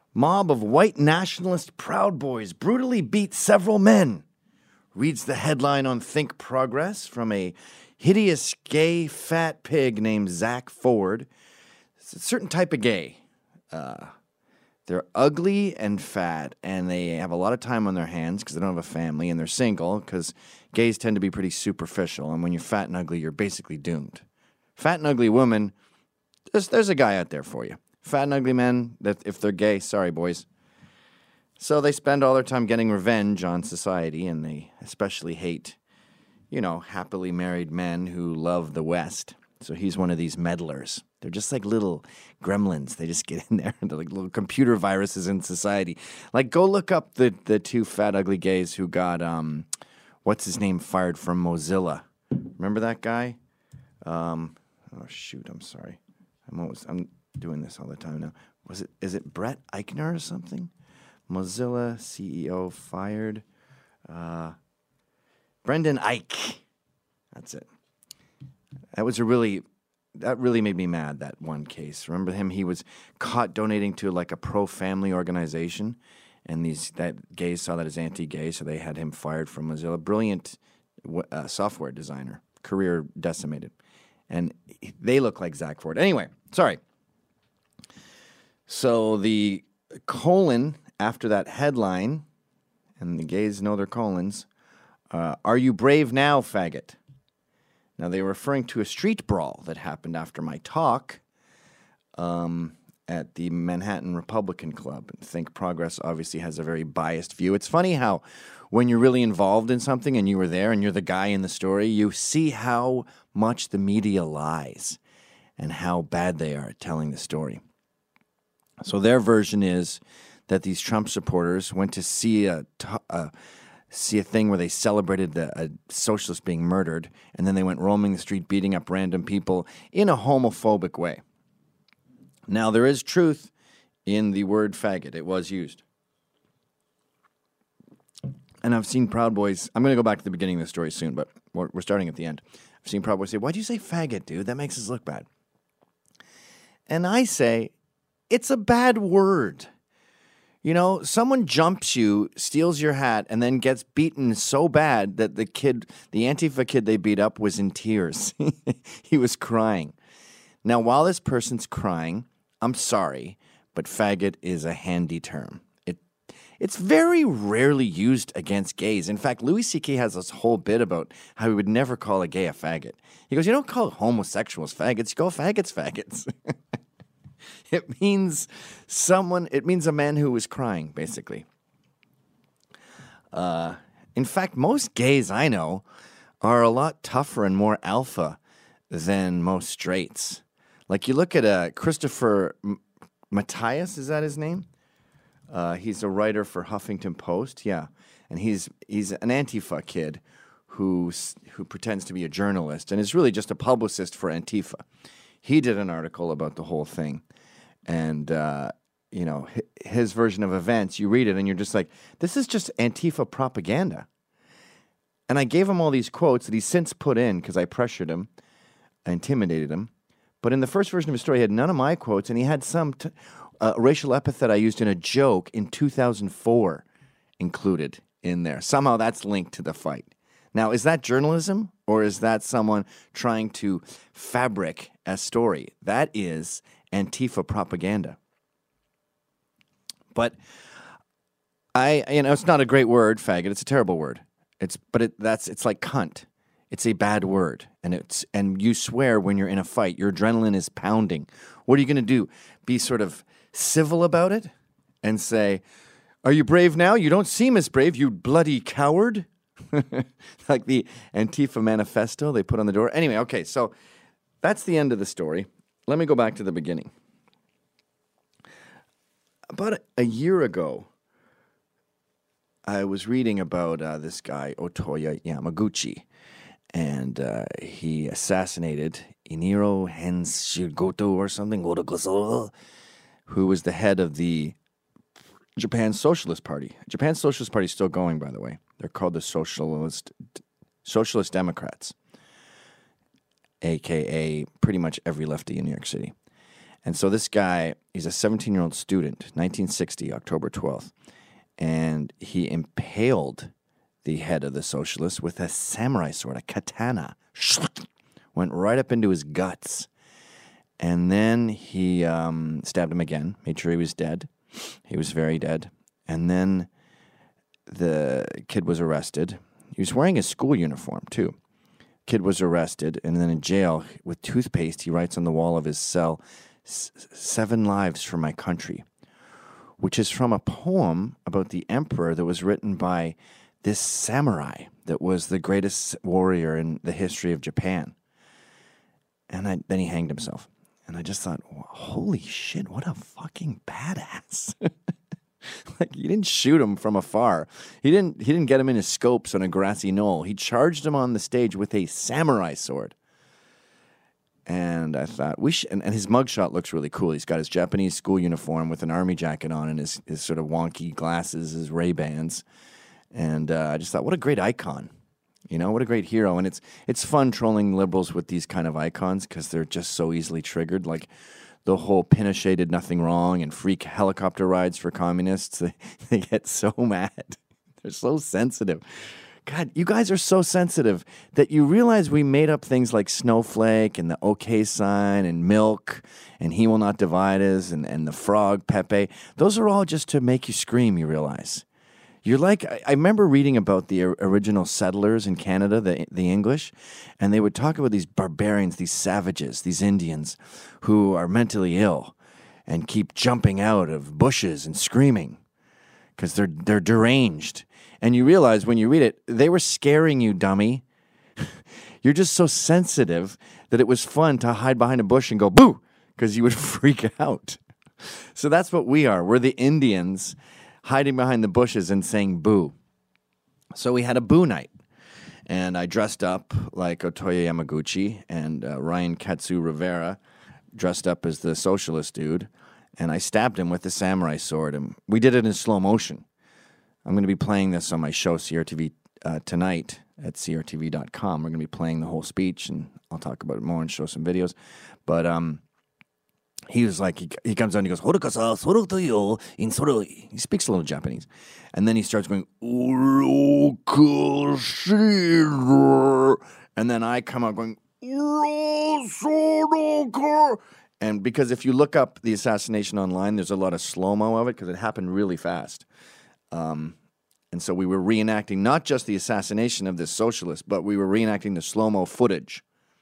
Mob of white nationalist Proud Boys brutally beat several men. Reads the headline on Think Progress from a hideous gay fat pig named Zach Ford. It's a certain type of gay. They're ugly and fat, and they have a lot of time on their hands because they don't have a family, and they're single because gays tend to be pretty superficial, and when you're fat and ugly, you're basically doomed. Fat and ugly women, there's a guy out there for you. Fat and ugly men, that if they're gay, sorry, boys. So they spend all their time getting revenge on society, and they especially hate, happily married men who love the West. So he's one of these meddlers. They're just like little gremlins. They just get in there. They're like little computer viruses in society. Like, go look up the two fat, ugly gays who got, what's his name, fired from Mozilla. Remember that guy? Oh, shoot, I'm sorry. I'm doing this all the time now. Is it Brett Eichner or something? Mozilla CEO fired. Brendan Eich. That's it. That really made me mad, that one case. Remember him? He was caught donating to like a pro-family organization, and that gays saw that as anti-gay, so they had him fired from Mozilla. Brilliant software designer, career decimated. And they look like Zach Ford. Anyway, sorry. So the colon after that headline, and the gays know their colons, are you brave now, faggot? Now, they were referring to a street brawl that happened after my talk at the Manhattan Republican Club. And Think Progress obviously has a very biased view. It's funny how when you're really involved in something and you were there and you're the guy in the story, you see how much the media lies and how bad they are at telling the story. So their version is that these Trump supporters went to see a thing where they celebrated a socialist being murdered, and then they went roaming the street beating up random people in a homophobic way. Now, there is truth in the word faggot. It was used. And I've seen Proud Boys, I'm going to go back to the beginning of the story soon, but we're starting at the end. I've seen Proud Boys say, why'd you say faggot, dude? That makes us look bad. And I say, it's a bad word. Someone jumps you, steals your hat, and then gets beaten so bad that the Antifa kid they beat up was in tears. He was crying. Now, while this person's crying, I'm sorry, but faggot is a handy term. It's very rarely used against gays. In fact, Louis C.K. has this whole bit about how he would never call a gay a faggot. He goes, you don't call homosexuals faggots, you call faggots faggots. It means a man who was crying, basically. In fact, most gays I know are a lot tougher and more alpha than most straights. Like, you look at Christopher Matthias, is that his name? He's a writer for Huffington Post, yeah. And he's an Antifa kid who pretends to be a journalist and is really just a publicist for Antifa. He did an article about the whole thing. And, his version of events, you read it and you're just like, this is just Antifa propaganda. And I gave him all these quotes that he's since put in because I pressured him, I intimidated him. But in the first version of his story, he had none of my quotes, and he had some racial epithet I used in a joke in 2004 included in there. Somehow that's linked to the fight. Now, is that journalism, or is that someone trying to fabric a story? That is Antifa propaganda. But it's not a great word, faggot. It's a terrible word. It's like cunt. It's a bad word, and you swear when you're in a fight. Your adrenaline is pounding. What are you going to do? Be sort of civil about it and say, "Are you brave now? You don't seem as brave, you bloody coward." Like the Antifa manifesto they put on the door. Anyway, okay, so that's the end of the story. Let me go back to the beginning. About a year ago, I was reading about this guy, Otoya Yamaguchi, and he assassinated Iniro Henshigoto or something, who was the head of the Japan Socialist Party. Japan Socialist Party is still going, by the way. They're called the Socialist Democrats, a.k.a. pretty much every lefty in New York City. And so this guy, he's a 17-year-old student, 1960, October 12th, and he impaled the head of the socialist with a samurai sword, a katana. Went right up into his guts. And then he stabbed him again, made sure he was dead. He was very dead. And then the kid was arrested. He was wearing his school uniform, too. Kid was arrested, and then in jail, with toothpaste, he writes on the wall of his cell, 7 lives for my country, which is from a poem about the emperor that was written by this samurai that was the greatest warrior in the history of Japan. And then he hanged himself. And I just thought, holy shit, what a fucking badass. Like, you didn't shoot him from afar. He didn't get him in his scopes on a grassy knoll. He charged him on the stage with a samurai sword. And I thought, and his mugshot looks really cool. He's got his Japanese school uniform with an army jacket on and his sort of wonky glasses, his Ray-Bans. And I just thought, what a great icon. You know, what a great hero. And it's fun trolling liberals with these kind of icons because they're just so easily triggered. Like the whole Pinochet did nothing wrong and freak helicopter rides for communists. They get so mad. They're so sensitive. God, you guys are so sensitive that you realize we made up things like snowflake and the OK sign and milk and he will not divide us and the frog Pepe. Those are all just to make you scream, you realize. You're like, I remember reading about the original settlers in Canada, the English, and they would talk about these barbarians, these savages, these Indians who are mentally ill and keep jumping out of bushes and screaming because they're deranged. And you realize when you read it, they were scaring you, dummy. You're just so sensitive that it was fun to hide behind a bush and go, boo, because you would freak out. So that's what we are. We're the Indians hiding behind the bushes and saying boo. So we had a boo night. And I dressed up like Otoya Yamaguchi, and Ryan Katsu Rivera dressed up as the socialist dude. And I stabbed him with the samurai sword. And we did it in slow motion. I'm going to be playing this on my show, CRTV, tonight at crtv.com. We're going to be playing the whole speech, and I'll talk about it more and show some videos. But he was like, he comes on and he goes, Horukasa, soro to yo, in soro. He speaks a little Japanese. And then he starts going, Urokashiro. And then I come out going, Urosoroka. And because if you look up the assassination online, there's a lot of slow-mo of it because it happened really fast. And so we were reenacting not just the assassination of this socialist, but we were reenacting the slow-mo footage.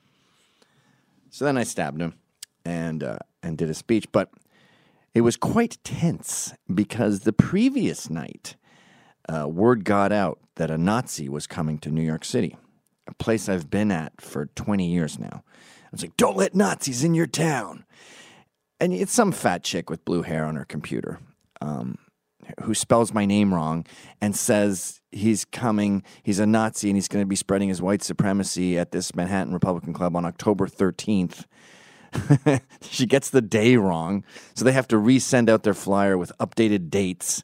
So then I stabbed him and did a speech, but it was quite tense because the previous night, word got out that a Nazi was coming to New York City, a place I've been at for 20 years now. I was like, don't let Nazis in your town. And it's some fat chick with blue hair on her computer, who spells my name wrong and says he's coming, he's a Nazi, and he's going to be spreading his white supremacy at this Manhattan Republican Club on October 13th. She gets the day wrong, so they have to resend out their flyer with updated dates.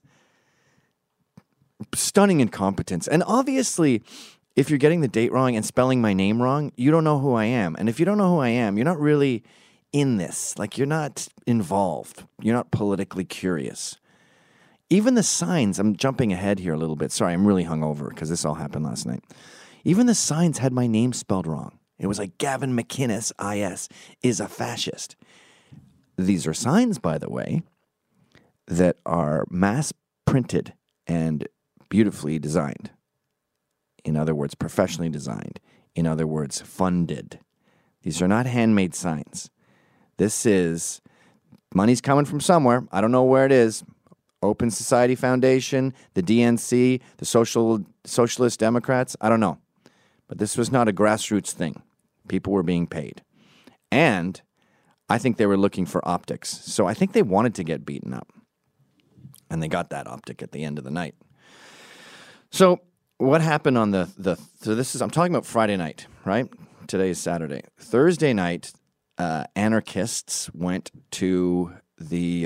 Stunning incompetence. And obviously, if you're getting the date wrong and spelling my name wrong, you don't know who I am. And if you don't know who I am, you're not really in this. Like, you're not involved. You're not politically curious. Even the signs, I'm jumping ahead here a little bit. Sorry, I'm really hungover because this all happened last night. Even the signs had my name spelled wrong. It was like Gavin McInnes, IS, is a fascist. These are signs, by the way, that are mass printed and beautifully designed. In other words, professionally designed. In other words, funded. These are not handmade signs. This is, money's coming from somewhere. I don't know where it is. Open Society Foundation, the DNC, the Socialist Democrats, I don't know. But this was not a grassroots thing. People were being paid. And I think they were looking for optics. So I think they wanted to get beaten up. And they got that optic at the end of the night. So what happened on so this is, I'm talking about Friday night, right? Today is Saturday. Thursday night, anarchists went to the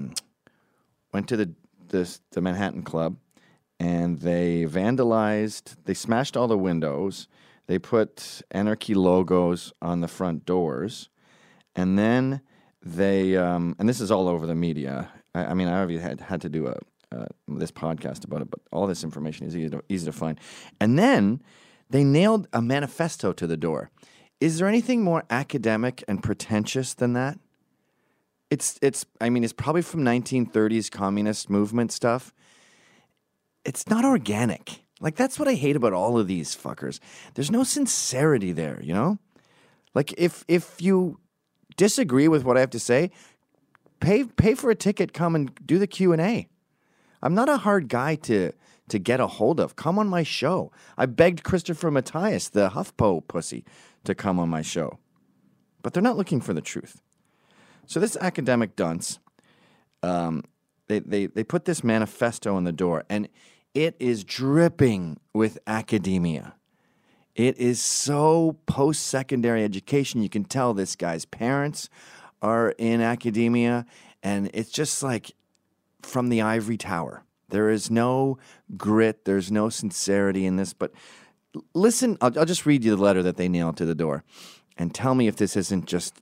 Manhattan Club, and they vandalized, they smashed all the windows, they put anarchy logos on the front doors, and then they and this is all over the media. I mean, I already had to do this podcast about it, but all this information is easy to find. And then they nailed a manifesto to the door. Is there anything more academic and pretentious than that? It's probably from 1930s communist movement stuff. It's not organic. Like, that's what I hate about all of these fuckers. There's no sincerity there, you know? Like, if you disagree with what I have to say, pay for a ticket, come and do the Q&A. I'm not a hard guy to get a hold of. Come on my show. I begged Christopher Matthias, the HuffPo pussy, to come on my show. But they're not looking for the truth. So this academic dunce, they put this manifesto on the door, and it is dripping with academia. It is so post-secondary education. You can tell this guy's parents are in academia, and it's just like from the ivory tower. There is no grit. There's no sincerity in this. But listen, I'll just read you the letter that they nailed to the door, and tell me if this isn't just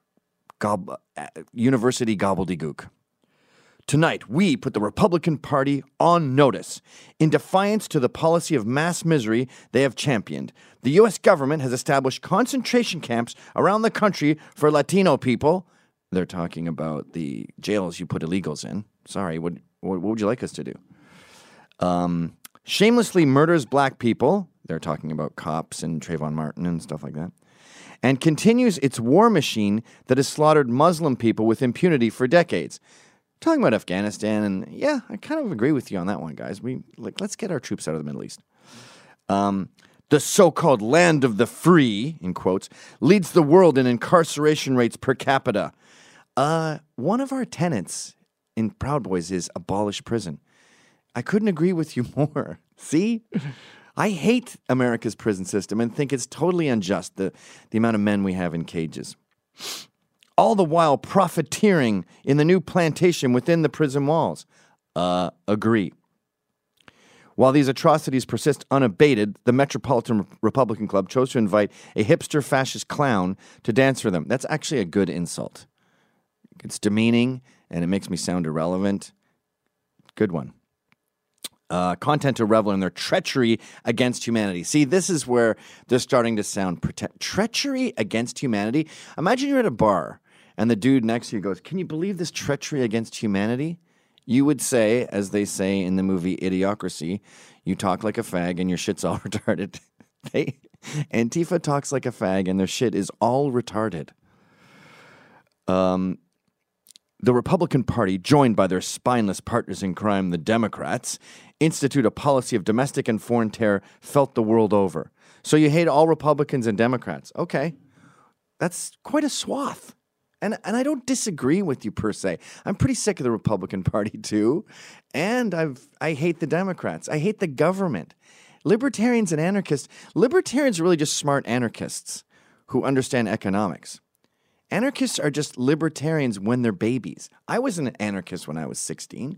university gobbledygook. Tonight, we put the Republican Party on notice. In defiance to the policy of mass misery they have championed, the U.S. government has established concentration camps around the country for Latino people. They're talking about the jails you put illegals in. Sorry, what would you like us to do? Shamelessly murders black people. They're talking about cops and Trayvon Martin and stuff like that. And continues its war machine that has slaughtered Muslim people with impunity for decades. Talking about Afghanistan, and yeah, I kind of agree with you on that one, guys. Let's get our troops out of the Middle East. The so-called land of the free, in quotes, leads the world in incarceration rates per capita. One of our tenets in Proud Boys is abolish prison. I couldn't agree with you more. See? I hate America's prison system and think it's totally unjust, the amount of men we have in cages. All the while profiteering in the new plantation within the prison walls. Agree. While these atrocities persist unabated, the Metropolitan Republican Club chose to invite a hipster fascist clown to dance for them. That's actually a good insult. It's demeaning, and it makes me sound irrelevant. Good one. Content to revel in their treachery against humanity. See, this is where they're starting to sound treachery against humanity. Imagine you're at a bar, and the dude next to you goes, "Can you believe this treachery against humanity?" You would say, as they say in the movie Idiocracy, you talk like a fag and your shit's all retarded. Antifa talks like a fag and their shit is all retarded. The Republican Party, joined by their spineless partners in crime, the Democrats, institute a policy of domestic and foreign terror felt the world over. So you hate all Republicans and Democrats. Okay. That's quite a swath. And I don't disagree with you per se. I'm pretty sick of the Republican Party too. And I hate the Democrats. I hate the government. Libertarians and anarchists. Libertarians are really just smart anarchists who understand economics. Anarchists are just libertarians when they're babies. I was an anarchist when I was 16.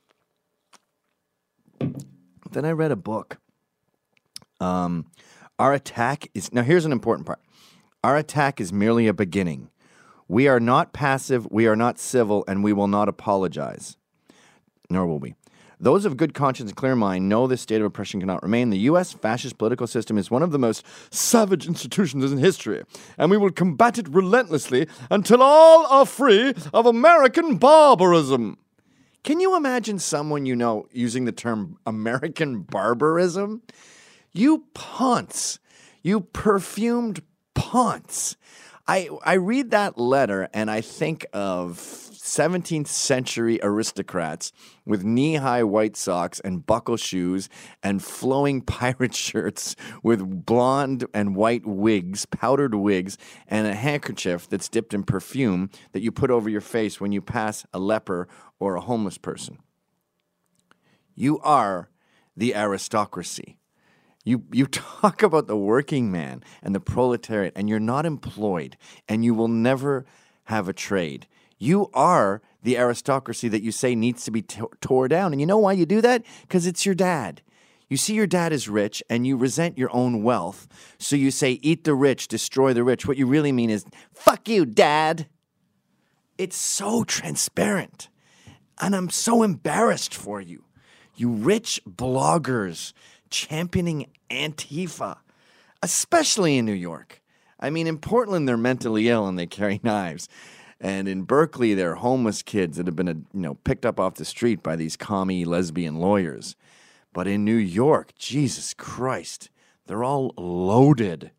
Then I read a book. Our attack is... Now, here's an important part. Our attack is merely a beginning. We are not passive, we are not civil, and we will not apologize. Nor will we. Those of good conscience and clear mind know this state of oppression cannot remain. The U.S. fascist political system is one of the most savage institutions in history, and we will combat it relentlessly until all are free of American barbarism. Can you imagine someone you know using the term American barbarism? You ponce. You perfumed ponce. I read that letter and I think of 17th century aristocrats with knee-high white socks and buckle shoes and flowing pirate shirts with blonde and white wigs, powdered wigs, and a handkerchief that's dipped in perfume that you put over your face when you pass a leper or a homeless person. You are the aristocracy. You talk about the working man and the proletariat, and you're not employed, and you will never have a trade. You are the aristocracy that you say needs to be tore down. And you know why you do that? Because it's your dad. You see your dad is rich, and you resent your own wealth. So you say, eat the rich, destroy the rich. What you really mean is, fuck you, Dad. It's so transparent. And I'm so embarrassed for you. You rich bloggers championing Antifa, especially in New York. I mean, in Portland, they're mentally ill and they carry knives. And in Berkeley, they're homeless kids that have been, picked up off the street by these commie lesbian lawyers. But in New York, Jesus Christ, they're all loaded.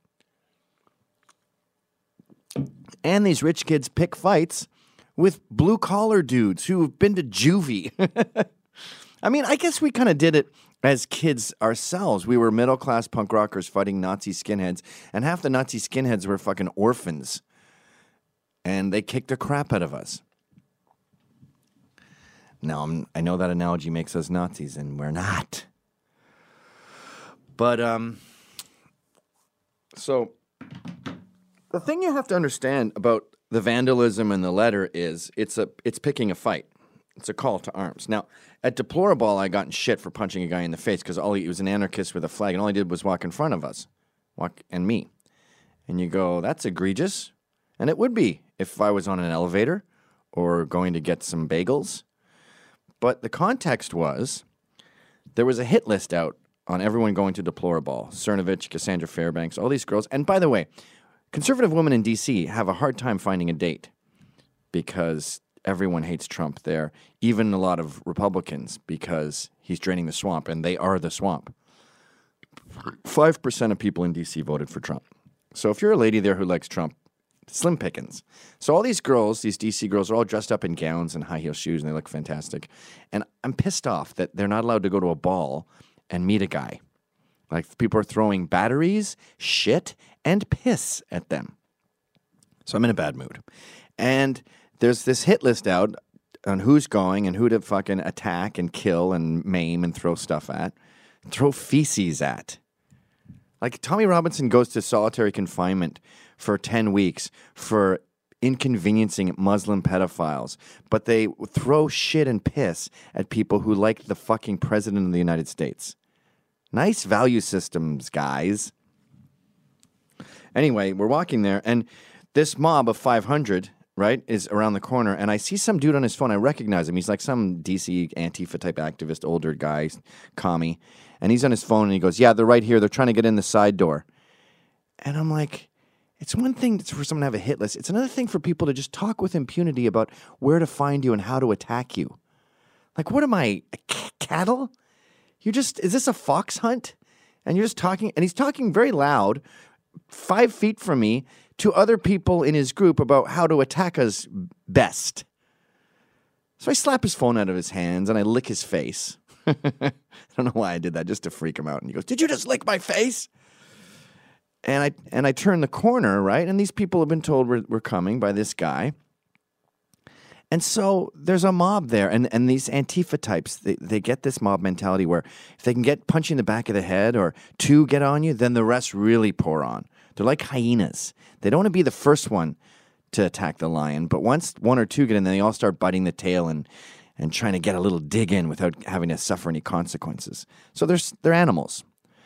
And these rich kids pick fights with blue-collar dudes who have been to juvie. I mean, I guess we kind of did it as kids ourselves. We were middle-class punk rockers fighting Nazi skinheads, and half the Nazi skinheads were fucking orphans. And they kicked the crap out of us. Now, I know that analogy makes us Nazis, and we're not. But, so, the thing you have to understand about the vandalism in the letter is it's picking a fight. It's a call to arms. Now, at Deplorable, I got in shit for punching a guy in the face because he was an anarchist with a flag, and all he did was walk in front of us, and me. And you go, that's egregious. And it would be if I was on an elevator or going to get some bagels. But the context was there was a hit list out on everyone going to Deplorable. Cernovich, Cassandra Fairbanks, all these girls. And by the way, conservative women in D.C. have a hard time finding a date because everyone hates Trump there, even a lot of Republicans, because he's draining the swamp, and they are the swamp. 5% of people in D.C. voted for Trump. So if you're a lady there who likes Trump, slim pickings. So all these girls, these D.C. girls, are all dressed up in gowns and high heel shoes, and they look fantastic. And I'm pissed off that they're not allowed to go to a ball and meet a guy. Like, people are throwing batteries, shit, and piss at them. So I'm in a bad mood. And there's this hit list out on who's going and who to fucking attack and kill and maim and throw stuff at. Throw feces at. Like, Tommy Robinson goes to solitary confinement for 10 weeks for inconveniencing Muslim pedophiles. But they throw shit and piss at people who like the fucking president of the United States. Nice value systems, guys. Anyway, we're walking there, and this mob of 500... right, is around the corner, and I see some dude on his phone. I recognize him. He's like some DC Antifa-type activist, older guy, commie, and he's on his phone, and he goes, yeah, they're right here. They're trying to get in the side door. And I'm like, it's one thing for someone to have a hit list. It's another thing for people to just talk with impunity about where to find you and how to attack you. Like, what am I, cattle? Is this a fox hunt? And you're just talking, and he's talking very loud, 5 feet from me, to other people in his group about how to attack us best. So I slap his phone out of his hands and I lick his face. I don't know why I did that, just to freak him out. And he goes, did you just lick my face? And I turn the corner, right? And these people have been told we're coming by this guy. And so there's a mob there. And these Antifa types, they get this mob mentality where if they can get punch in the back of the head or two get on you, then the rest really pour on. They're like hyenas. They don't want to be the first one to attack the lion, but once one or two get in, then they all start biting the tail and trying to get a little dig in without having to suffer any consequences. So they're animals.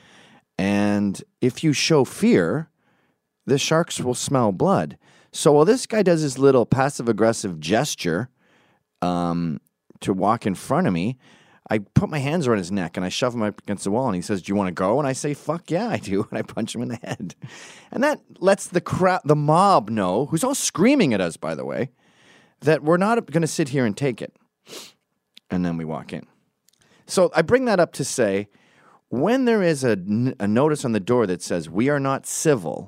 And if you show fear, the sharks will smell blood. So while this guy does his little passive-aggressive gesture to walk in front of me, I put my hands around his neck and I shove him up against the wall, and he says, do you want to go? And I say, fuck yeah, I do. And I punch him in the head. And that lets the mob know, who's all screaming at us, by the way, that we're not going to sit here and take it. And then we walk in. So I bring that up to say, when there is a notice on the door that says, we are not civil,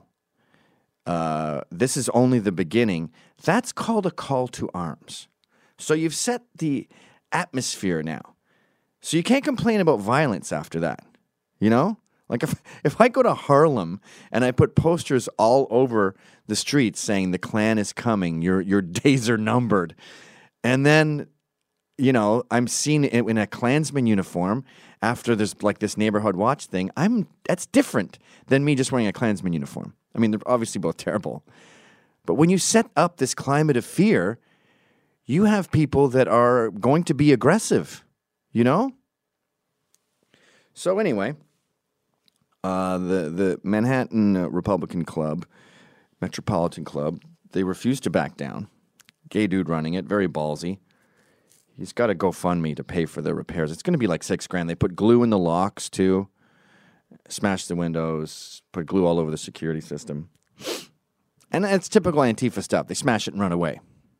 this is only the beginning, that's called a call to arms. So you've set the atmosphere now. So you can't complain about violence after that, you know? Like if I go to Harlem and I put posters all over the streets saying the Klan is coming, your days are numbered, and then, you know, I'm seen in a Klansman uniform after there's like this neighborhood watch thing, that's different than me just wearing a Klansman uniform. I mean, they're obviously both terrible. But when you set up this climate of fear, you have people that are going to be aggressive. You know? So anyway, the Manhattan Republican Club, Metropolitan Club, they refused to back down. Gay dude running it, very ballsy. He's got a GoFundMe to pay for the repairs. It's going to be like $6,000. They put glue in the locks too, smashed the windows, put glue all over the security system. And it's typical Antifa stuff. They smash it and run away.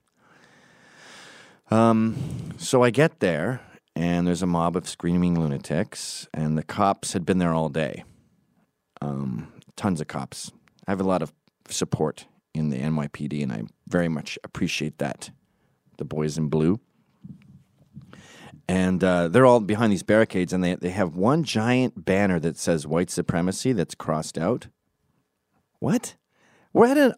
So I get there, and there's a mob of screaming lunatics, and the cops had been there all day. Tons of cops. I have a lot of support in the NYPD, and I very much appreciate that. The boys in blue. And they're all behind these barricades, and they have one giant banner that says white supremacy that's crossed out. What? We're at an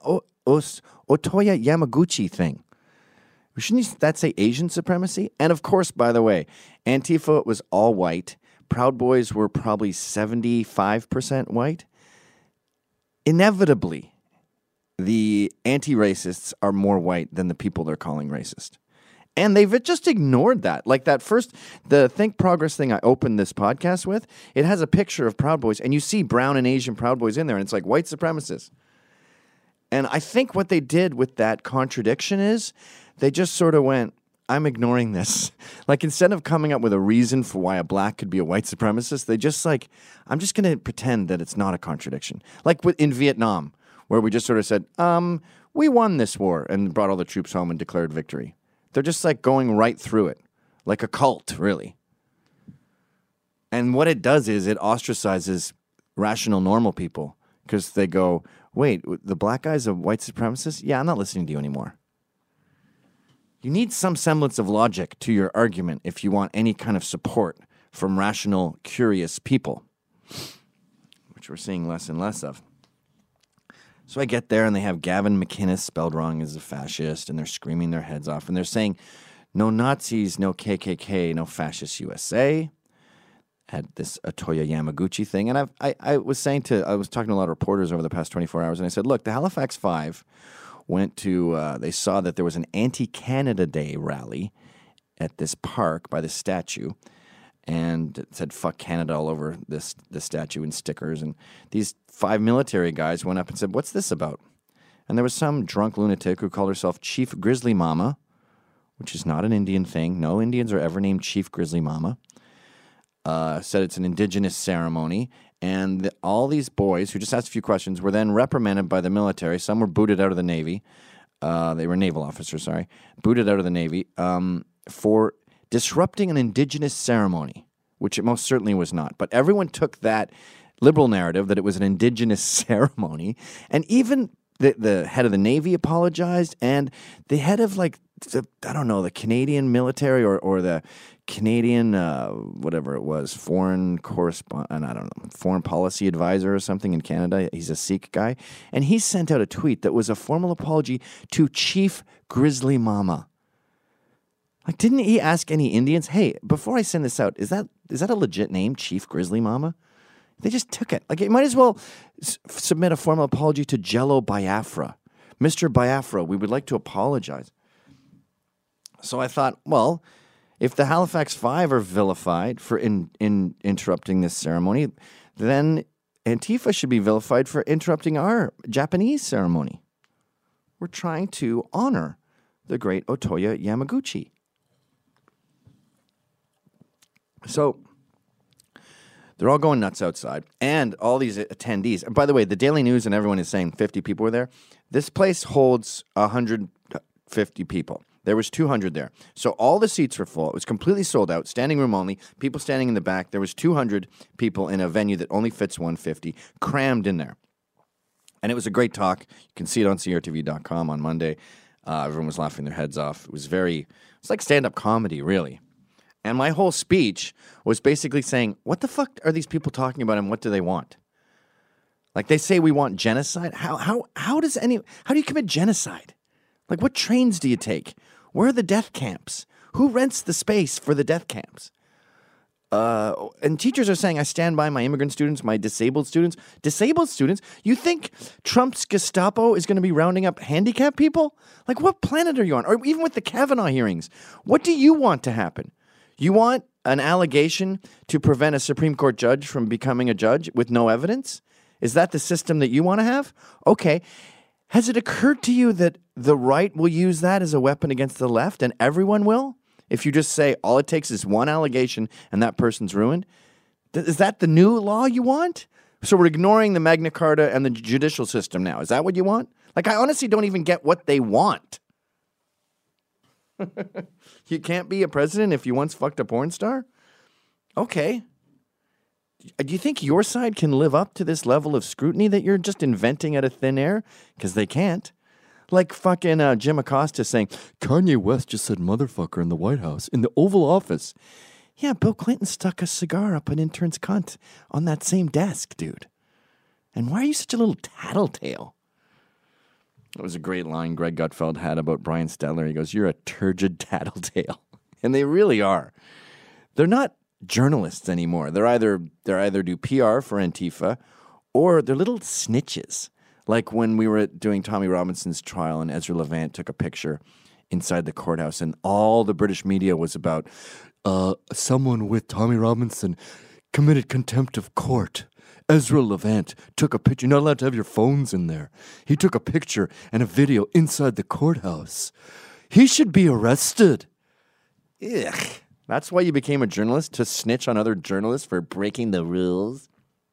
Otoya Yamaguchi thing. Shouldn't that say Asian supremacy? And of course, by the way, Antifa was all white. Proud Boys were probably 75% white. Inevitably, the anti-racists are more white than the people they're calling racist. And they've just ignored that. Like the Think Progress thing I opened this podcast with, it has a picture of Proud Boys, and you see brown and Asian Proud Boys in there, and it's like white supremacists. And I think what they did with that contradiction is they just sort of went, I'm ignoring this. Like, instead of coming up with a reason for why a black could be a white supremacist, they just like, I'm just going to pretend that it's not a contradiction. Like in Vietnam, where we just sort of said, we won this war and brought all the troops home and declared victory. They're just like going right through it, like a cult, really. And what it does is it ostracizes rational, normal people because they go, wait, the black guy's a white supremacist? Yeah, I'm not listening to you anymore. You need some semblance of logic to your argument if you want any kind of support from rational, curious people, which we're seeing less and less of. So I get there, and they have Gavin McInnes spelled wrong as a fascist, and they're screaming their heads off, and they're saying, no Nazis, no KKK, no fascist USA. Had this Otoya Yamaguchi thing, and I was talking to a lot of reporters over the past 24 hours, and I said, look, the Halifax Five went to, they saw that there was an anti-Canada Day rally at this park by the statue, and it said fuck Canada all over the statue and stickers, and these 5 military guys went up and said, what's this about? And there was some drunk lunatic who called herself Chief Grizzly Mama, which is not an Indian thing. No Indians are ever named Chief Grizzly Mama. Said it's an indigenous ceremony, and all these boys who just asked a few questions were then reprimanded by the military. Some were booted out of the Navy. They were naval officers, booted out of the Navy for disrupting an indigenous ceremony, which it most certainly was not. But everyone took that liberal narrative that it was an indigenous ceremony, and even the head of the Navy apologized, and the head of the Canadian military or the Canadian, whatever it was, foreign policy advisor or something in Canada. He's a Sikh guy. And he sent out a tweet that was a formal apology to Chief Grizzly Mama. Like, didn't he ask any Indians, hey, before I send this out, is that a legit name, Chief Grizzly Mama? They just took it. Like, you might as well submit a formal apology to Jello Biafra. Mr. Biafra, we would like to apologize. So I thought, well, if the Halifax Five are vilified for interrupting this ceremony, then Antifa should be vilified for interrupting our Japanese ceremony. We're trying to honor the great Otoya Yamaguchi. So they're all going nuts outside, and all these attendees. And by the way, the Daily News and everyone is saying 50 people were there. This place holds 150 people. There was 200 there. So all the seats were full. It was completely sold out, standing room only, people standing in the back. There was 200 people in a venue that only fits 150, crammed in there. And it was a great talk. You can see it on CRTV.com on Monday. Everyone was laughing their heads off. It's like stand-up comedy, really. And my whole speech was basically saying, what the fuck are these people talking about and what do they want? Like, they say we want genocide. How do you commit genocide? Like, what trains do you take? Where are the death camps? Who rents the space for the death camps? And teachers are saying, I stand by my immigrant students, my disabled students. Disabled students? You think Trump's Gestapo is going to be rounding up handicapped people? Like, what planet are you on? Or even with the Kavanaugh hearings, what do you want to happen? You want an allegation to prevent a Supreme Court judge from becoming a judge with no evidence? Is that the system that you want to have? Okay. Has it occurred to you that the right will use that as a weapon against the left and everyone will? If you just say all it takes is one allegation and that person's ruined? Is that the new law you want? So we're ignoring the Magna Carta and the judicial system now. Is that what you want? Like, I honestly don't even get what they want. You can't be a president if you once fucked a porn star? Okay. Do you think your side can live up to this level of scrutiny that you're just inventing out of thin air? Because they can't. Like fucking Jim Acosta saying, Kanye West just said motherfucker in the White House, in the Oval Office. Yeah, Bill Clinton stuck a cigar up an intern's cunt on that same desk, dude. And why are you such a little tattletale? That was a great line Greg Gutfeld had about Brian Stedler. He goes, you're a turgid tattletale. And they really are. They're not journalists anymore. They're either do PR for Antifa or they're little snitches. Like when we were doing Tommy Robinson's trial and Ezra Levant took a picture inside the courthouse and all the British media was about someone with Tommy Robinson committed contempt of court. Ezra Levant took a picture. You're not allowed to have your phones in there. He took a picture and a video inside the courthouse. He should be arrested. Ugh. That's why you became a journalist, to snitch on other journalists for breaking the rules?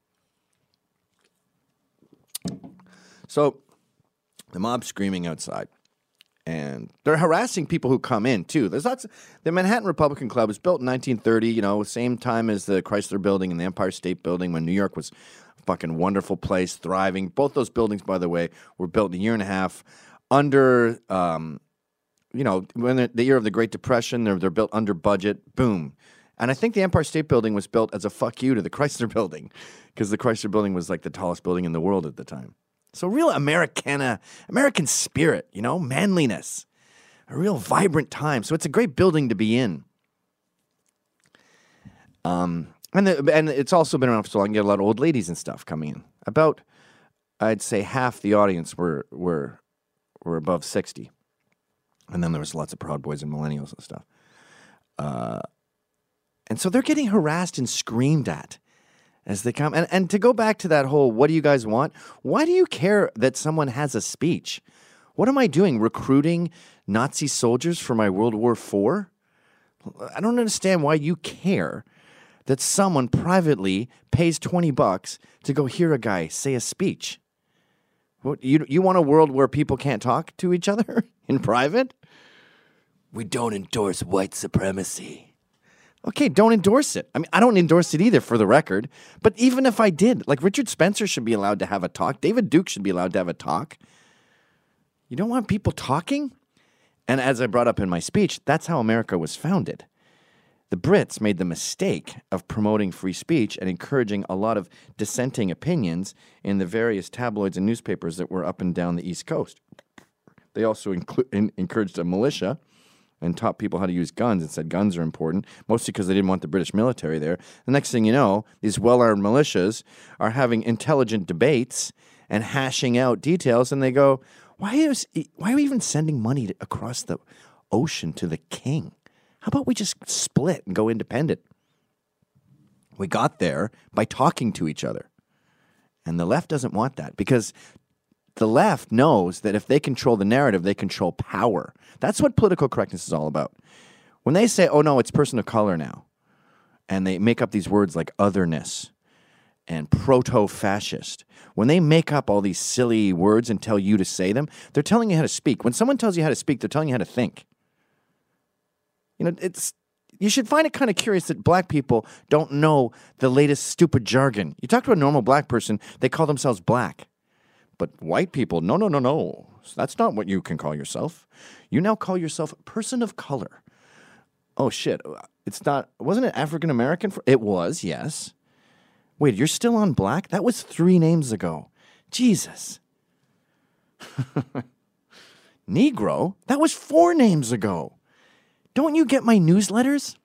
So the mob's screaming outside. And they're harassing people who come in, too. There's lots. The Manhattan Republican Club was built in 1930, same time as the Chrysler Building and the Empire State Building when New York was a fucking wonderful place, thriving. Both those buildings, by the way, were built in a year and a half under, when the year of the Great Depression. They're built under budget. Boom. And I think the Empire State Building was built as a fuck you to the Chrysler Building because the Chrysler Building was like the tallest building in the world at the time. So real American spirit, manliness, a real vibrant time. So it's a great building to be in. And it's also been around for so long. You get a lot of old ladies and stuff coming in. About, I'd say, half the audience were above 60. And then there was lots of Proud Boys and millennials and stuff. And so they're getting harassed and screamed at as they come. And to go back to that whole, what do you guys want? Why do you care that someone has a speech? What am I doing? Recruiting Nazi soldiers for my World War IV? I don't understand why you care that someone privately pays $20 to go hear a guy say a speech. What, you want a world where people can't talk to each other in private? We don't endorse white supremacy. Okay, don't endorse it. I mean, I don't endorse it either, for the record. But even if I did, like Richard Spencer should be allowed to have a talk. David Duke should be allowed to have a talk. You don't want people talking? And as I brought up in my speech, that's how America was founded. The Brits made the mistake of promoting free speech and encouraging a lot of dissenting opinions in the various tabloids and newspapers that were up and down the East Coast. They also encouraged a militia and taught people how to use guns and said guns are important, mostly because they didn't want the British military there. The next thing you know, these well-armed militias are having intelligent debates and hashing out details, and they go, why are we even sending money across the ocean to the king? How about we just split and go independent? We got there by talking to each other. And the left doesn't want that because the left knows that if they control the narrative, they control power. That's what political correctness is all about. When they say, oh, no, it's person of color now, and they make up these words like otherness and proto-fascist, when they make up all these silly words and tell you to say them, they're telling you how to speak. When someone tells you how to speak, they're telling you how to think. You should find it kind of curious that black people don't know the latest stupid jargon. You talk to a normal black person, they call themselves black. But white people, no. That's not what you can call yourself. You now call yourself a person of color. Oh, shit. Wasn't it African American? It was, yes. Wait, you're still on black? That was 3 names ago. Jesus. Negro? That was 4 names ago. Don't you get my newsletters?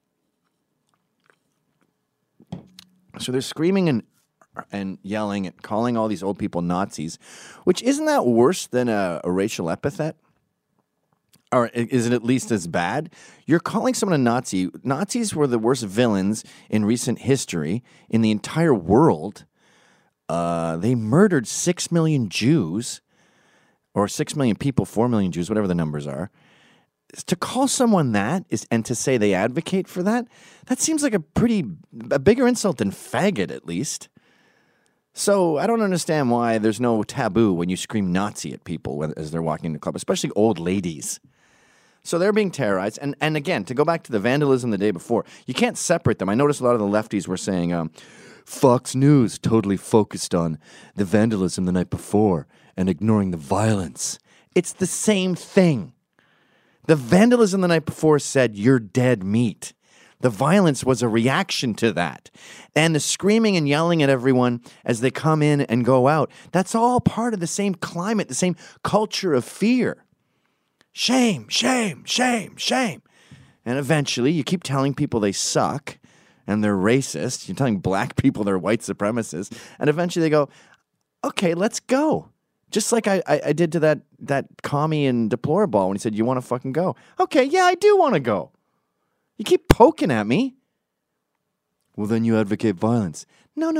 So they're screaming and yelling and calling all these old people Nazis, which isn't that worse than a racial epithet? Or is it at least as bad? You're calling someone a Nazi. Nazis were the worst villains in recent history in the entire world. They murdered 6 million Jews. or 6 million people, 4 million Jews, whatever the numbers are, to call someone that and to say they advocate for that, that seems like a bigger insult than faggot, at least. So I don't understand why there's no taboo when you scream Nazi at people as they're walking in the club, especially old ladies. So they're being terrorized. And again, to go back to the vandalism the day before, you can't separate them. I noticed a lot of the lefties were saying, Fox News totally focused on the vandalism the night before and ignoring the violence. It's the same thing. The vandalism the night before said, you're dead meat. The violence was a reaction to that. And the screaming and yelling at everyone as they come in and go out, that's all part of the same climate, the same culture of fear. Shame, shame, shame, shame. And eventually you keep telling people they suck and they're racist. You're telling black people they're white supremacists. And eventually they go, okay, let's go. Just like I did to that commie in Deplorable when he said, you want to fucking go? Okay, yeah, I do want to go. You keep poking at me. Well, then you advocate violence. No.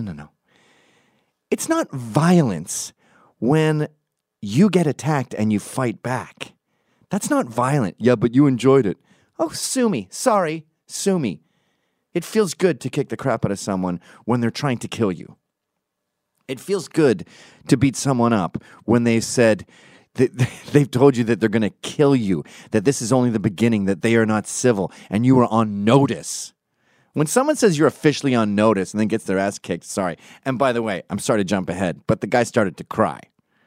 It's not violence when you get attacked and you fight back. That's not violent. Yeah, but you enjoyed it. Oh, sue me. Sorry, sue me. It feels good to kick the crap out of someone when they're trying to kill you. It feels good to beat someone up when they said that they've told you that they're going to kill you, that this is only the beginning, that they are not civil, and you are on notice. When someone says you're officially on notice and then gets their ass kicked, sorry. And by the way, I'm sorry to jump ahead, but the guy started to cry.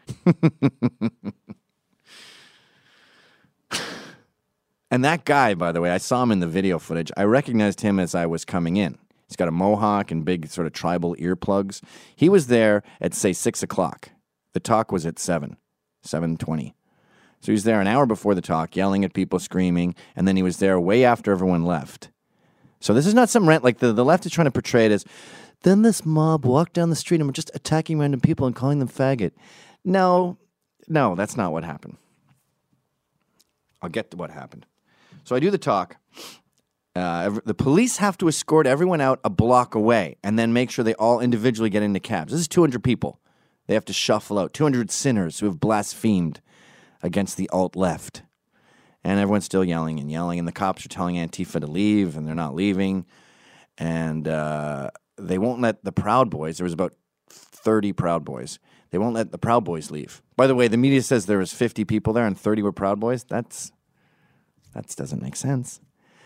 And that guy, by the way, I saw him in the video footage. I recognized him as I was coming in. He's got a mohawk and big sort of tribal earplugs. He was there at, say, 6 o'clock. The talk was at 7:20. So he was there an hour before the talk, yelling at people, screaming, and then he was there way after everyone left. So this is not some rant, like the left is trying to portray it as, then this mob walked down the street and were just attacking random people and calling them faggot. No, that's not what happened. I'll get to what happened. So I do the talk. The police have to escort everyone out a block away and then make sure they all individually get into cabs. This is 200 people. They have to shuffle out. 200 sinners who have blasphemed against the alt-left. And everyone's still yelling, and the cops are telling Antifa to leave, and they're not leaving. And they won't let the Proud Boys, there was about 30 Proud Boys, they won't let the Proud Boys leave. By the way, the media says there was 50 people there and 30 were Proud Boys. That doesn't make sense.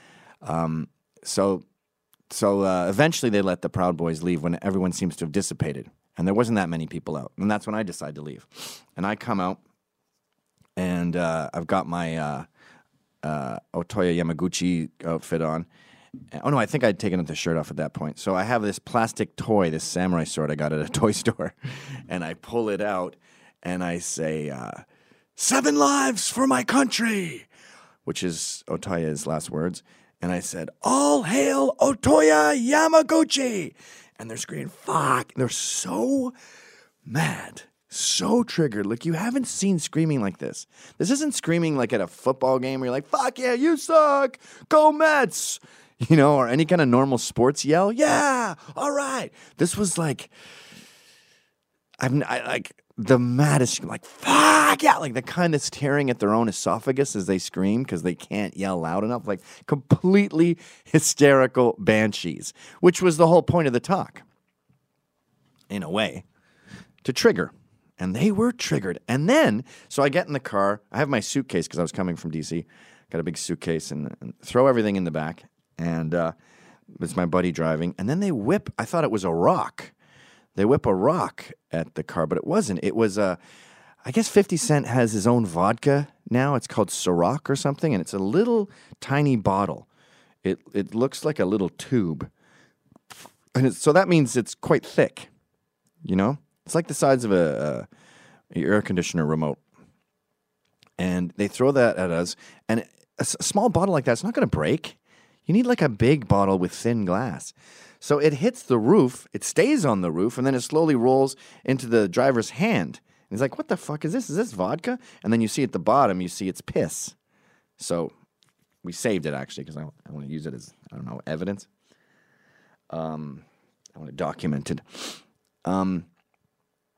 So eventually they let the Proud Boys leave when everyone seems to have dissipated. And there wasn't that many people out. And that's when I decide to leave. And I come out, and I've got my Otoya Yamaguchi outfit on. Oh, no, I think I'd taken the shirt off at that point. So I have this plastic toy, this samurai sword I got at a toy store. And I pull it out, and I say, 7 lives for my country, which is Otoya's last words. And I said, all hail Otoya Yamaguchi. And they're screaming, fuck. They're so mad, so triggered. Like, you haven't seen screaming like this. This isn't screaming like at a football game where you're like, fuck yeah, you suck, go Mets, or any kind of normal sports yell. Yeah, all right. This was like, the maddest, like, fuck yeah, like the kind that's tearing at their own esophagus as they scream because they can't yell loud enough, like completely hysterical banshees, which was the whole point of the talk, in a way, to trigger. And they were triggered. And then, so I get in the car, I have my suitcase because I was coming from D.C., got a big suitcase and throw everything in the back, and it's my buddy driving, and then they whip, I thought it was a rock. They whip a rock at the car, but it wasn't. It was I guess 50 Cent has his own vodka now. It's called Ciroc or something, and it's a little tiny bottle. It looks like a little tube. And so that means it's quite thick, It's like the size of a air conditioner remote. And they throw that at us, and a small bottle like that's not going to break. You need like a big bottle with thin glass. So it hits the roof, it stays on the roof, and then it slowly rolls into the driver's hand. And he's like, what the fuck is this? Is this vodka? And then you see at the bottom, you see it's piss. So we saved it, actually, because I want to use it as, evidence. I want to document it.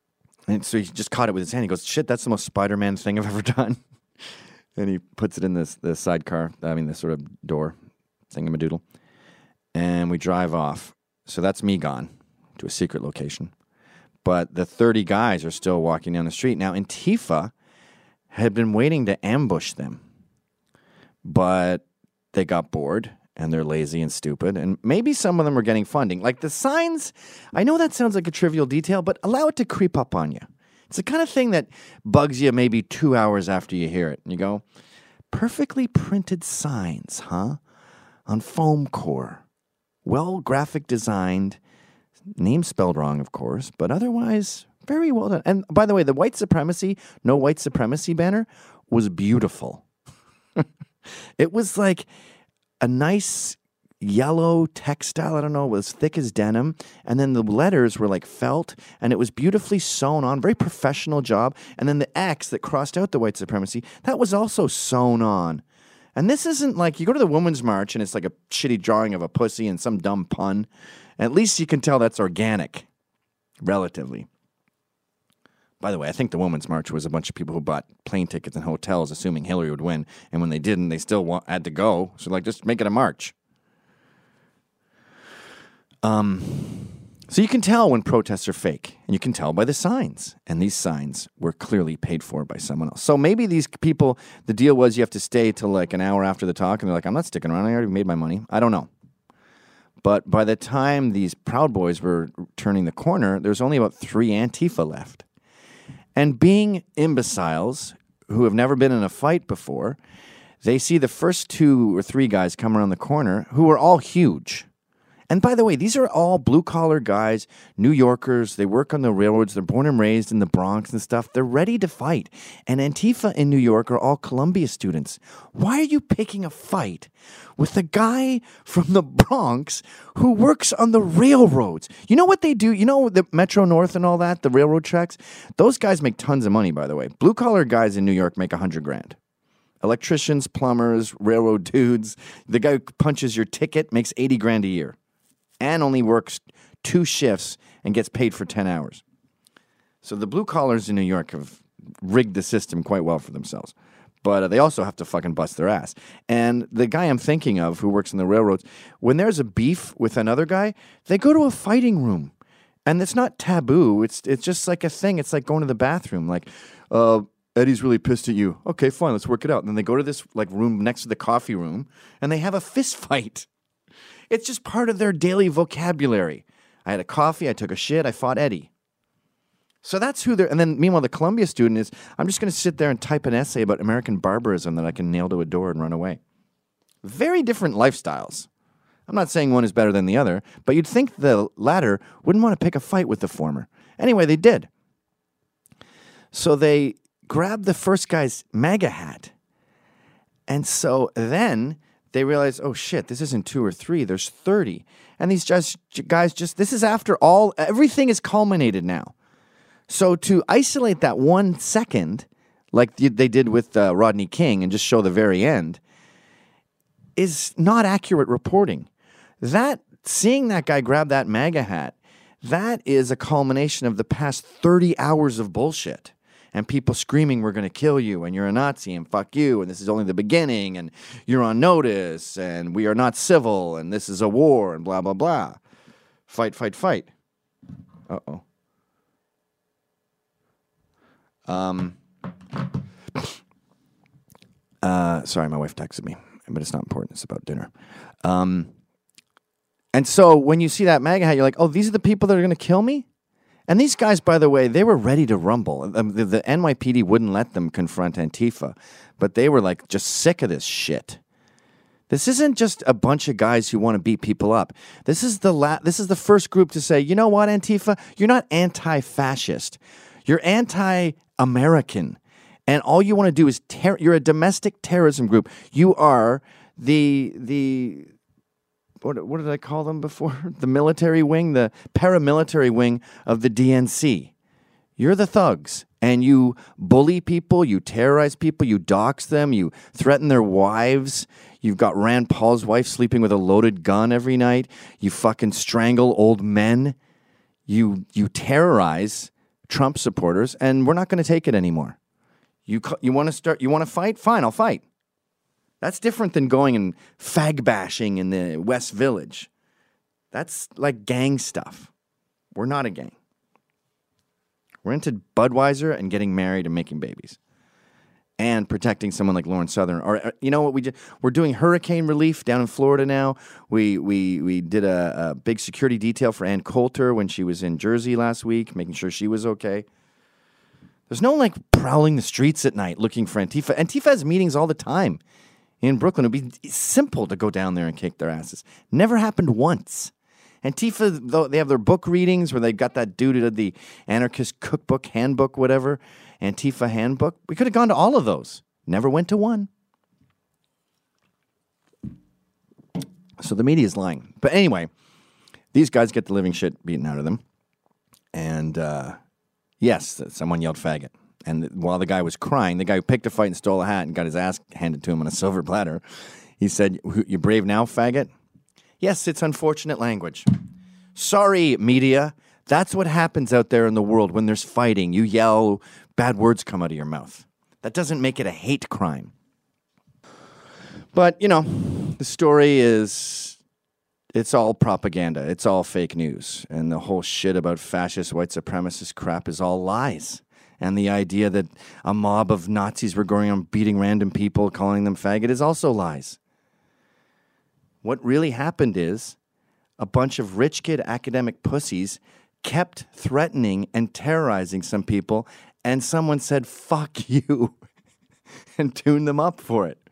And so he just caught it with his hand. He goes, shit, that's the most Spider-Man thing I've ever done. And he puts it in the sidecar, the sort of door thingamadoodle. And we drive off. So that's me gone to a secret location. But the 30 guys are still walking down the street. Now, Antifa had been waiting to ambush them. But they got bored, and they're lazy and stupid. And maybe some of them are getting funding. Like the signs, I know that sounds like a trivial detail, but allow it to creep up on you. It's the kind of thing that bugs you maybe 2 hours after you hear it. And you go, perfectly printed signs, huh? On foam core. Well graphic designed. Name spelled wrong, of course, but otherwise very well done. And by the way, the white supremacy, no white supremacy banner was beautiful. It was like a nice yellow textile, I don't know, it was thick as denim, and then the letters were like felt, and it was beautifully sewn on, very professional job, and then the X that crossed out the white supremacy, that was also sewn on. And this isn't like, you go to the Women's March, and it's like a shitty drawing of a pussy and some dumb pun. At least you can tell that's organic, relatively. By the way, I think the Women's March was a bunch of people who bought plane tickets and hotels assuming Hillary would win, and when they didn't, they still had to go, so like, just make it a march. So you can tell when protests are fake, and you can tell by the signs. And these signs were clearly paid for by someone else. So maybe these people, the deal was you have to stay till like an hour after the talk, and they're like, I'm not sticking around, I already made my money. I don't know. But by the time these Proud Boys were turning the corner, there's only about 3 Antifa left. And being imbeciles who have never been in a fight before, they see the first 2 or 3 guys come around the corner who are all huge. And by the way, these are all blue-collar guys, New Yorkers. They work on the railroads. They're born and raised in the Bronx and stuff. They're ready to fight. And Antifa in New York are all Columbia students. Why are you picking a fight with a guy from the Bronx who works on the railroads? You know what they do? You know the Metro North and all that, the railroad tracks? Those guys make tons of money, by the way. Blue-collar guys in New York make $100,000. Electricians, plumbers, railroad dudes. The guy who punches your ticket makes $80,000 a year. And only works 2 shifts and gets paid for 10 hours. So the blue collars in New York have rigged the system quite well for themselves. But they also have to fucking bust their ass. And the guy I'm thinking of who works in the railroads, when there's a beef with another guy, they go to a fighting room. And it's not taboo. It's just like a thing. It's like going to the bathroom. Like, Eddie's really pissed at you. Okay, fine, let's work it out. And then they go to this like room next to the coffee room, and they have a fist fight. It's just part of their daily vocabulary. I had a coffee, I took a shit, I fought Eddie. So that's who they're... And then, meanwhile, the Columbia student is, I'm just going to sit there and type an essay about American barbarism that I can nail to a door and run away. Very different lifestyles. I'm not saying one is better than the other, but you'd think the latter wouldn't want to pick a fight with the former. Anyway, they did. So they grabbed the first guy's MAGA hat. And so then... they realize, oh shit, this isn't 2 or 3, there's 30. And these guys just, this is after all, everything is culminated now. So to isolate that 1 second, like they did with Rodney King and just show the very end, is not accurate reporting. Seeing that guy grab that MAGA hat, that is a culmination of the past 30 hours of bullshit. And people screaming, we're going to kill you, and you're a Nazi, and fuck you, and this is only the beginning, and you're on notice, and we are not civil, and this is a war, and blah, blah, blah. Fight, fight, fight. Uh-oh. Sorry, my wife texted me, but it's not important. It's about dinner. And so when you see that MAGA hat, you're like, oh, these are the people that are going to kill me? And these guys, by the way, they were ready to rumble. The NYPD wouldn't let them confront Antifa, but they were like just sick of this shit. This isn't just a bunch of guys who want to beat people up. This is the first group to say, you know what, Antifa? You're not anti-fascist. You're anti-American. And all you want to do is you're a domestic terrorism group. You are the what did I call them before? The military wing, the paramilitary wing of the DNC. You're the thugs, and you bully people, you terrorize people, you dox them, you threaten their wives. You've got Rand Paul's wife sleeping with a loaded gun every night. You fucking strangle old men. You terrorize Trump supporters, and we're not going to take it anymore. You want to fight? Fine, I'll fight. That's different than going and fag bashing in the West Village. That's like gang stuff. We're not a gang. We're into Budweiser and getting married and making babies. And protecting someone like Lauren Southern. Or you know what we're doing hurricane relief down in Florida now. We did a big security detail for Ann Coulter when she was in Jersey last week, making sure she was okay. There's no like prowling the streets at night looking for Antifa. Antifa has meetings all the time in Brooklyn. It'd be simple to go down there and kick their asses. Never happened once. Antifa, though, they have their book readings where they've got that dude who did the anarchist cookbook, handbook, whatever. Antifa handbook. We could have gone to all of those. Never went to one. So the media is lying. But anyway, these guys get the living shit beaten out of them. And yes, someone yelled faggot. And while the guy was crying, the guy who picked a fight and stole a hat and got his ass handed to him on a silver platter, he said, "You brave now, faggot?" Yes, it's unfortunate language. Sorry, media. That's what happens out there in the world when there's fighting. You yell, bad words come out of your mouth. That doesn't make it a hate crime. But, you know, the story is, it's all propaganda. It's all fake news. And the whole shit about fascist white supremacist crap is all lies. And the idea that a mob of Nazis were going on beating random people, calling them faggot, is also lies. What really happened is a bunch of rich kid academic pussies kept threatening and terrorizing some people, and someone said, "Fuck you," and tuned them up for it.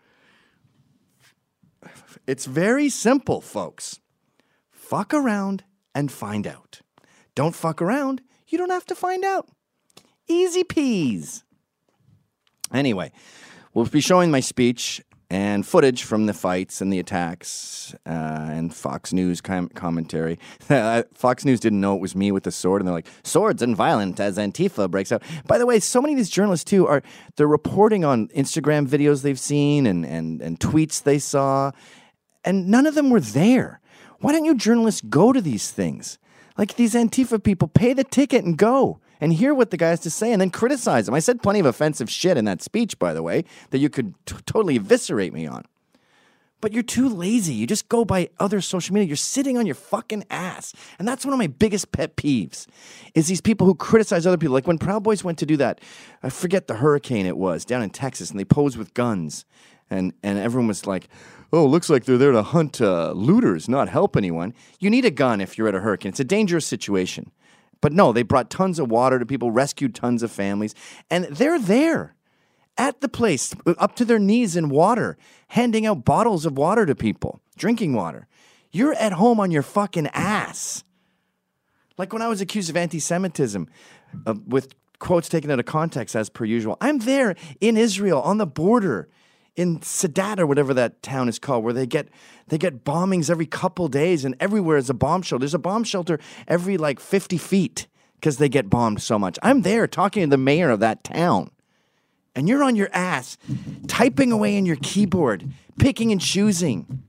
It's very simple, folks. Fuck around and find out. Don't fuck around, you don't have to find out. Easy peas. Anyway, we'll be showing my speech and footage from the fights and the attacks and Fox News commentary. Fox News didn't know it was me with the sword, and they're like, "Swords and violent as Antifa breaks out." By the way, so many of these journalists, too, they're reporting on Instagram videos they've seen and tweets they saw, and none of them were there. Why don't you journalists go to these things? Like these Antifa people, pay the ticket and go and hear what the guy has to say and then criticize him. I said plenty of offensive shit in that speech, by the way, that you could totally eviscerate me on. But you're too lazy. You just go by other social media. You're sitting on your fucking ass. And that's one of my biggest pet peeves, is these people who criticize other people. Like when Proud Boys went to do that, I forget the hurricane it was, down in Texas, and they posed with guns. And everyone was like, "Oh, looks like they're there to hunt looters, not help anyone." You need a gun if you're at a hurricane. It's a dangerous situation. But no, they brought tons of water to people, rescued tons of families, and they're there at the place, up to their knees in water, handing out bottles of water to people, drinking water. You're at home on your fucking ass. Like when I was accused of anti-Semitism, with quotes taken out of context as per usual. I'm there in Israel, on the border, in Sadat or whatever that town is called, where they get bombings every couple days, and everywhere is a bomb shelter. There's a bomb shelter every like 50 feet because they get bombed so much. I'm there talking to the mayor of that town, and you're on your ass, typing away in your keyboard, picking and choosing,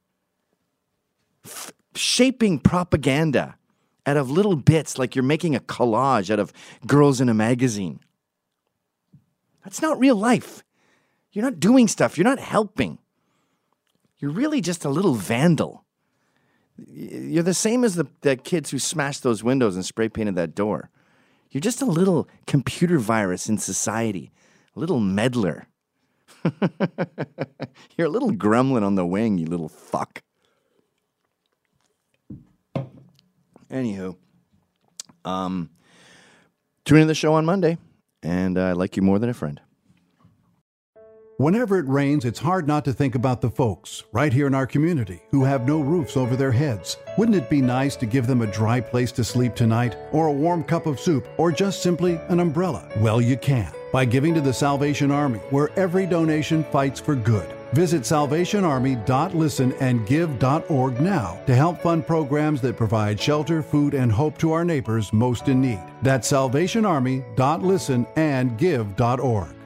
shaping propaganda out of little bits like you're making a collage out of Girls in a Magazine. That's not real life. You're not doing stuff. You're not helping. You're really just a little vandal. You're the same as the kids who smashed those windows and spray painted that door. You're just a little computer virus in society, a little meddler. You're a little gremlin on the wing, you little fuck. Anywho, tune in to the show on Monday, and I like you more than a friend. Whenever it rains, it's hard not to think about the folks right here in our community who have no roofs over their heads. Wouldn't it be nice to give them a dry place to sleep tonight, or a warm cup of soup, or just simply an umbrella? Well, you can by giving to the Salvation Army, where every donation fights for good. Visit salvationarmy.listenandgive.org now to help fund programs that provide shelter, food, and hope to our neighbors most in need. That's salvationarmy.listenandgive.org.